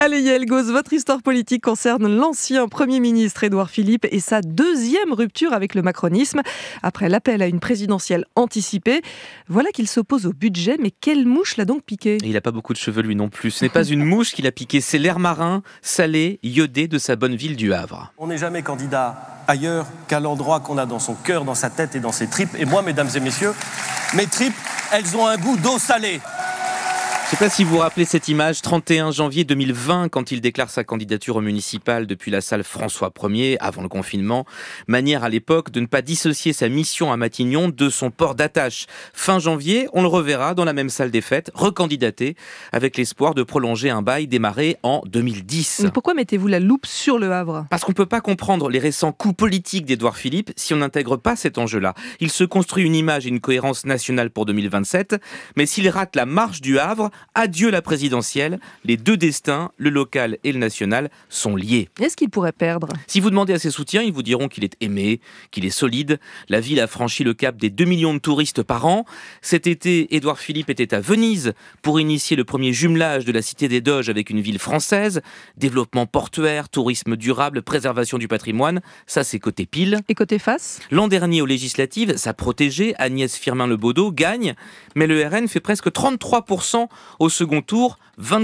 Allez Yael Gauze, votre histoire politique concerne l'ancien Premier ministre Édouard Philippe et sa deuxième rupture avec le macronisme. Après l'appel à une présidentielle anticipée, voilà qu'il s'oppose au budget, mais quelle mouche l'a donc piqué ? Et il n'a pas beaucoup de cheveux lui non plus. Ce n'est pas une mouche qui l'a piqué, c'est l'air marin, salé, iodé de sa bonne ville du Havre. On n'est jamais candidat ailleurs qu'à l'endroit qu'on a dans son cœur, dans sa tête et dans ses tripes. Et moi, mesdames et messieurs, mes tripes, elles ont un goût d'eau salée. Je ne sais pas si vous vous rappelez cette image, 31 janvier 2020, quand il déclare sa candidature au municipal depuis la salle François Ier, avant le confinement. Manière à l'époque de ne pas dissocier sa mission à Matignon de son port d'attache. Fin janvier, on le reverra dans la même salle des fêtes, recandidaté, avec l'espoir de prolonger un bail démarré en 2010. Mais pourquoi mettez-vous la loupe sur le Havre ? Parce qu'on ne peut pas comprendre les récents coups politiques d'Édouard Philippe si on n'intègre pas cet enjeu-là. Il se construit une image et une cohérence nationale pour 2027, mais s'il rate la marche du Havre, adieu la présidentielle, les deux destins, le local et le national, sont liés. Est-ce qu'il pourrait perdre ? Si vous demandez à ses soutiens, ils vous diront qu'il est aimé, qu'il est solide. La ville a franchi le cap des 2 millions de touristes par an. Cet été, Édouard Philippe était à Venise pour initier le premier jumelage de la Cité des Doges avec une ville française. Développement portuaire, tourisme durable, préservation du patrimoine, ça c'est côté pile. Et côté face ? L'an dernier aux législatives, sa protégée, Agnès Firmin-Lebaudot, gagne, mais le RN fait presque 33% au second tour,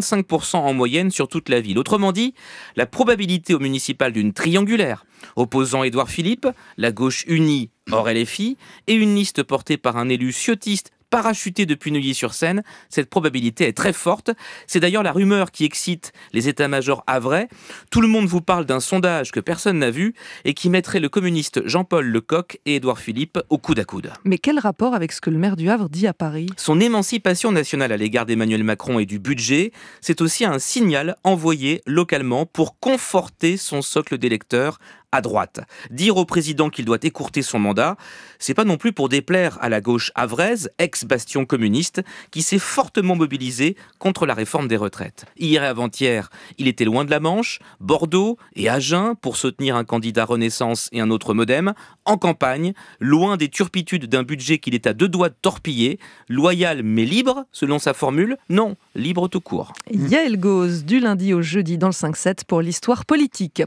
25% en moyenne sur toute la ville. Autrement dit, la probabilité au municipal d'une triangulaire opposant Édouard Philippe, la gauche unie hors LFI, et une liste portée par un élu ciotiste parachuté depuis Neuilly-sur-Seine, cette probabilité est très forte. C'est d'ailleurs la rumeur qui excite les états-majors havrais. Tout le monde vous parle d'un sondage que personne n'a vu et qui mettrait le communiste Jean-Paul Lecoq et Édouard Philippe au coude à coude. Mais quel rapport avec ce que le maire du Havre dit à Paris ? Son émancipation nationale à l'égard d'Emmanuel Macron et du budget, c'est aussi un signal envoyé localement pour conforter son socle d'électeurs à droite. Dire au président qu'il doit écourter son mandat, c'est pas non plus pour déplaire à la gauche havraise, ex-bastion communiste, qui s'est fortement mobilisée contre la réforme des retraites. Hier et avant-hier, il était loin de la Manche, Bordeaux et Agen pour soutenir un candidat Renaissance et un autre Modem, en campagne, loin des turpitudes d'un budget qu'il est à deux doigts de torpiller, loyal mais libre, selon sa formule, non, libre tout court. Yael Gauze, du lundi au jeudi dans le 5-7 pour l'histoire politique.